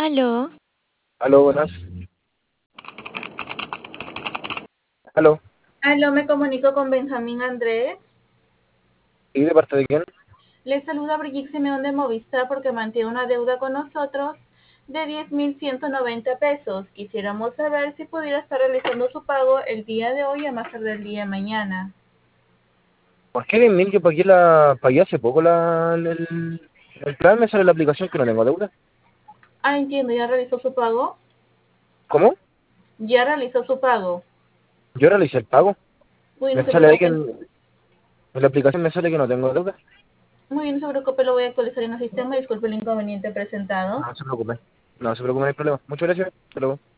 Aló, Aló, buenas. Aló. Aló, me comunico con Benjamín Andrés. ¿Y de parte de quién? Le saluda Brigitte Simeón de Movistar porque mantiene una deuda con nosotros de 10.190 pesos. Quisiéramos saber si pudiera estar realizando su pago el día de hoy a más tarde el día de mañana. ¿Por qué 10.000? Yo pagué hace poco el plan, me sale la aplicación que no tengo deuda. Ah, entiendo, ¿ya realizó su pago? ¿Cómo? Ya realizó su pago. Yo realicé el pago. Muy bien, Me no se sale ahí que preocupe. en la aplicación me sale que no tengo deuda. Muy bien, no se preocupe, lo voy a actualizar en el sistema. Disculpe el inconveniente presentado. No se preocupe. No se preocupe, no hay problema. Muchas gracias. Hasta luego.